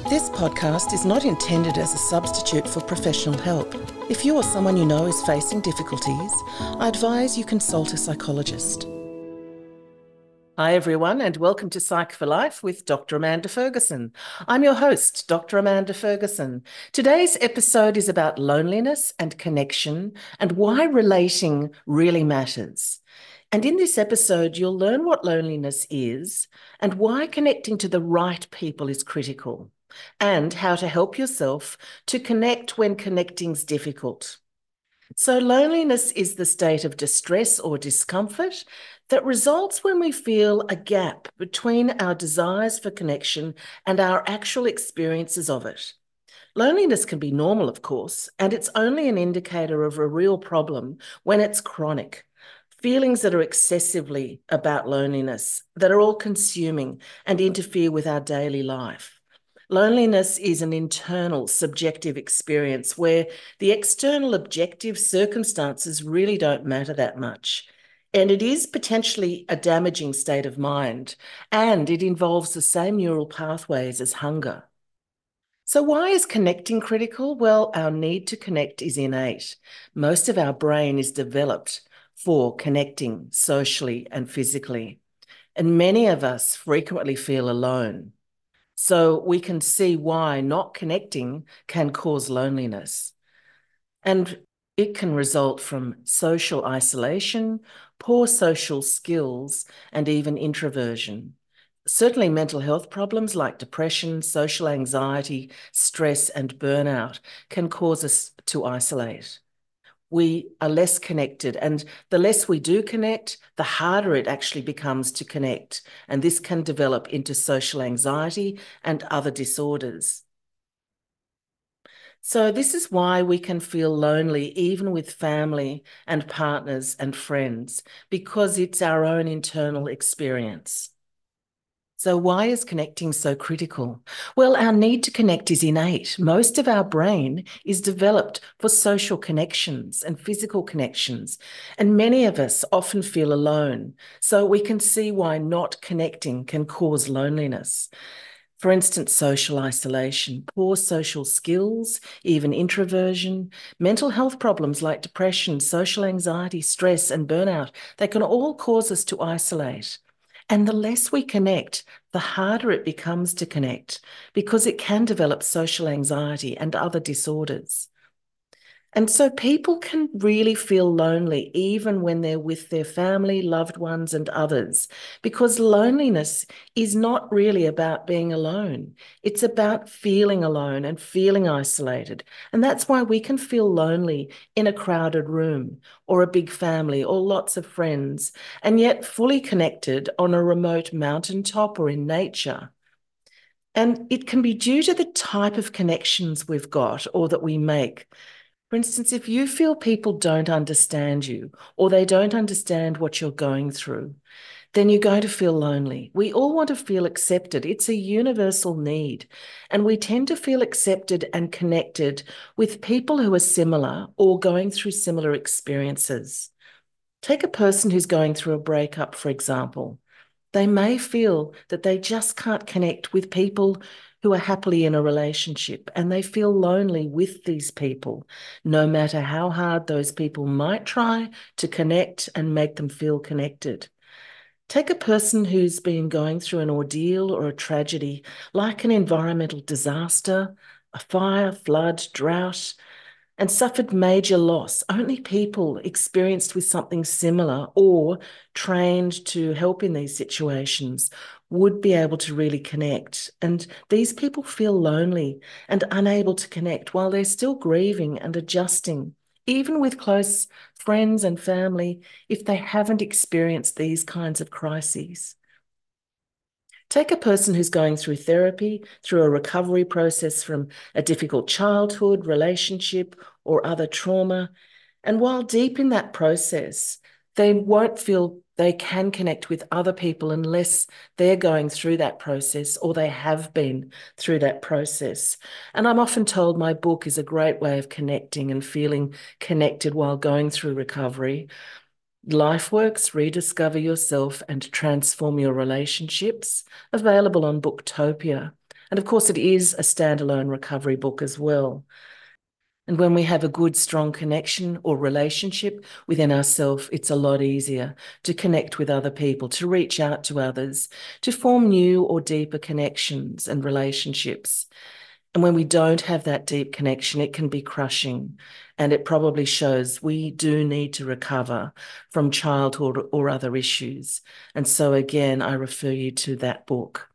This podcast is not intended as a substitute for professional help. If you or someone you know is facing difficulties, I advise you consult a psychologist. Hi everyone, and welcome to Psych for Life with Dr. Amanda Ferguson. I'm your host, Dr. Amanda Ferguson. Today's episode is about loneliness and connection and why relating really matters. And in this episode, you'll learn what loneliness is and why connecting to the right people is critical, and how to help yourself to connect when connecting's difficult. So loneliness is the state of distress or discomfort that results when we feel a gap between our desires for connection and our actual experiences of it. Loneliness can be normal, of course, and it's only an indicator of a real problem when it's chronic. Feelings that are excessively about loneliness, that are all-consuming and interfere with our daily life. Loneliness is an internal, subjective experience where the external objective circumstances really don't matter that much. And it is potentially a damaging state of mind, and it involves the same neural pathways as hunger. So why is connecting critical? Well, our need to connect is innate. Most of our brain is developed for connecting socially and physically. And many of us frequently feel alone. So we can see why not connecting can cause loneliness. And it can result from social isolation, poor social skills, and even introversion. Certainly mental health problems like depression, social anxiety, stress, and burnout can cause us to isolate. We are less connected, and the less we do connect, the harder it actually becomes to connect. And this can develop into social anxiety and other disorders. So this is why we can feel lonely even with family and partners and friends, because it's our own internal experience. So why is connecting so critical? Well, our need to connect is innate. Most of our brain is developed for social connections and physical connections, and many of us often feel alone. So we can see why not connecting can cause loneliness. For instance, social isolation, poor social skills, even introversion, mental health problems like depression, social anxiety, stress, and burnout, they can all cause us to isolate. And the less we connect, the harder it becomes to connect, because it can develop social anxiety and other disorders. And so people can really feel lonely even when they're with their family, loved ones, and others, because loneliness is not really about being alone. It's about feeling alone and feeling isolated. And that's why we can feel lonely in a crowded room or a big family or lots of friends, and yet fully connected on a remote mountaintop or in nature. And it can be due to the type of connections we've got or that we make. For instance, if you feel people don't understand you or they don't understand what you're going through, then you're going to feel lonely. We all want to feel accepted. It's a universal need. And we tend to feel accepted and connected with people who are similar or going through similar experiences. Take a person who's going through a breakup, for example. They may feel that they just can't connect with people who are happily in a relationship, and they feel lonely with these people, no matter how hard those people might try to connect and make them feel connected. Take a person who's been going through an ordeal or a tragedy, like an environmental disaster, a fire, flood, drought, and suffered major loss. Only people experienced with something similar or trained to help in these situations would be able to really connect. And these people feel lonely and unable to connect while they're still grieving and adjusting, even with close friends and family, if they haven't experienced these kinds of crises. Take a person who's going through therapy, through a recovery process from a difficult childhood, relationship, or other trauma. And while deep in that process, they won't feel they can connect with other people unless they're going through that process or they have been through that process. And I'm often told my book is a great way of connecting and feeling connected while going through recovery. LifeWorks, Rediscover Yourself and Transform Your Relationships, available on Booktopia. And of course, it is a standalone recovery book as well. And when we have a good, strong connection or relationship within ourselves, it's a lot easier to connect with other people, to reach out to others, to form new or deeper connections and relationships. And when we don't have that deep connection, it can be crushing. And it probably shows we do need to recover from childhood or other issues. And so, again, I refer you to that book.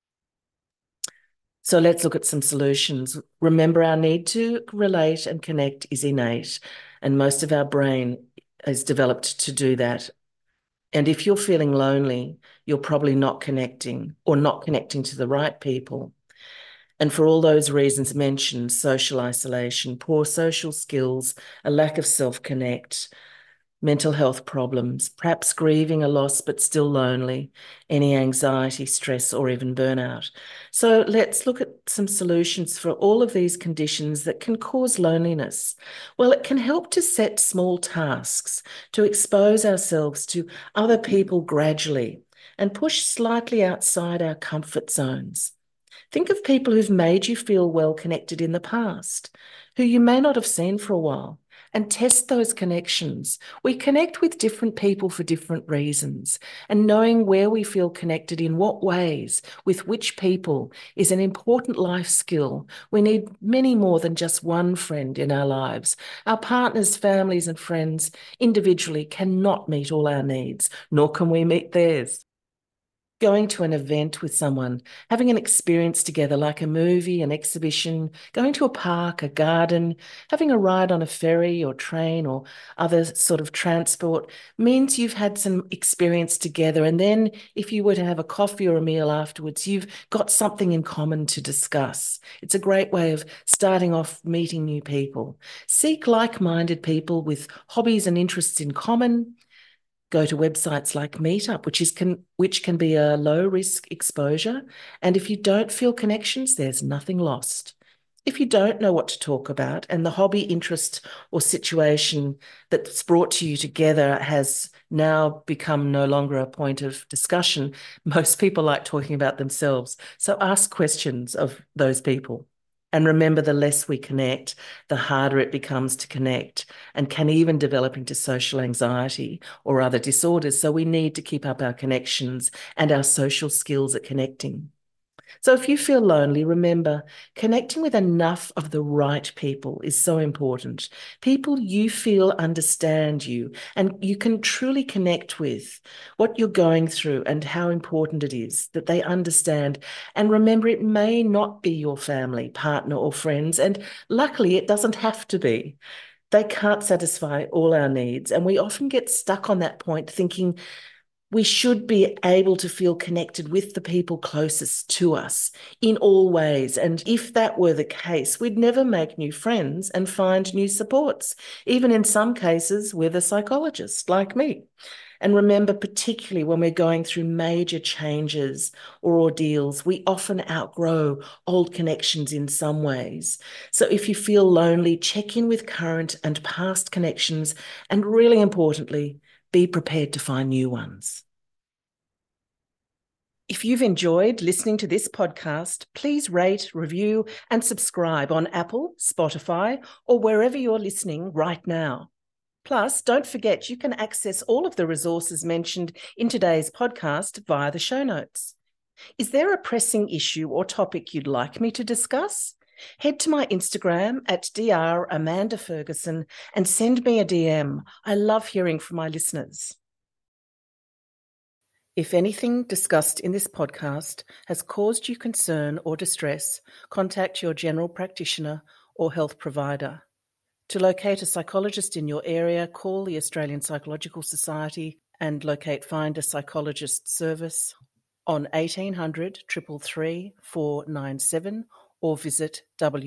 So let's look at some solutions. Remember, our need to relate and connect is innate, and most of our brain is developed to do that. And if you're feeling lonely, you're probably not connecting or not connecting to the right people. And for all those reasons mentioned, social isolation, poor social skills, a lack of self-connect, mental health problems, perhaps grieving a loss but still lonely, any anxiety, stress, or even burnout. So let's look at some solutions for all of these conditions that can cause loneliness. Well, it can help to set small tasks, to expose ourselves to other people gradually, and push slightly outside our comfort zones. Think of people who've made you feel well connected in the past, who you may not have seen for a while, and test those connections. We connect with different people for different reasons, and knowing where we feel connected in what ways, with which people, is an important life skill. We need many more than just one friend in our lives. Our partners, families, and friends individually cannot meet all our needs, nor can we meet theirs. Going to an event with someone, having an experience together like a movie, an exhibition, going to a park, a garden, having a ride on a ferry or train or other sort of transport means you've had some experience together. And then if you were to have a coffee or a meal afterwards, you've got something in common to discuss. It's a great way of starting off meeting new people. Seek like-minded people with hobbies and interests in common. Go to websites like Meetup, which can be a low risk exposure. And if you don't feel connections, there's nothing lost. If you don't know what to talk about and the hobby, interest, or situation that's brought to you together has now become no longer a point of discussion, most people like talking about themselves. So ask questions of those people. And remember, the less we connect, the harder it becomes to connect and can even develop into social anxiety or other disorders. So we need to keep up our connections and our social skills at connecting. So if you feel lonely, remember, connecting with enough of the right people is so important. People you feel understand you and you can truly connect with what you're going through and how important it is that they understand. And remember, it may not be your family, partner, or friends. And luckily, it doesn't have to be. They can't satisfy all our needs. And we often get stuck on that point thinking, we should be able to feel connected with the people closest to us in all ways. And if that were the case, we'd never make new friends and find new supports, even in some cases with a psychologist like me. And remember, particularly when we're going through major changes or ordeals, we often outgrow old connections in some ways. So if you feel lonely, check in with current and past connections, and really importantly, be prepared to find new ones. If you've enjoyed listening to this podcast, please rate, review, and subscribe on Apple, Spotify, or wherever you're listening right now. Plus, don't forget you can access all of the resources mentioned in today's podcast via the show notes. Is there a pressing issue or topic you'd like me to discuss? Head to my Instagram at Dr. Amanda Ferguson and send me a DM. I love hearing from my listeners. If anything discussed in this podcast has caused you concern or distress, contact your general practitioner or health provider. To locate a psychologist in your area, call the Australian Psychological Society and Find a Psychologist service on 1800 333 497 or visit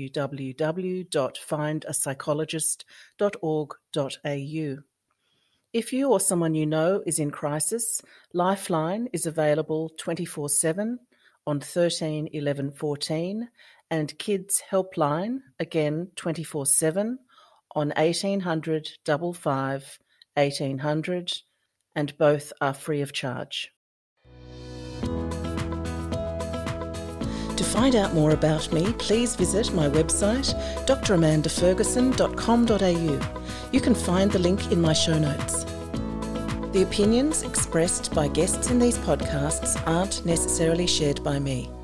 www.findapsychologist.org.au. If you or someone you know is in crisis, Lifeline is available 24/7 on 13 11 14 and Kids Helpline, again 24/7 on 1800 55 1800, and both are free of charge. To find out more about me, please visit my website, dramandaferguson.com.au. You can find the link in my show notes. The opinions expressed by guests in these podcasts aren't necessarily shared by me.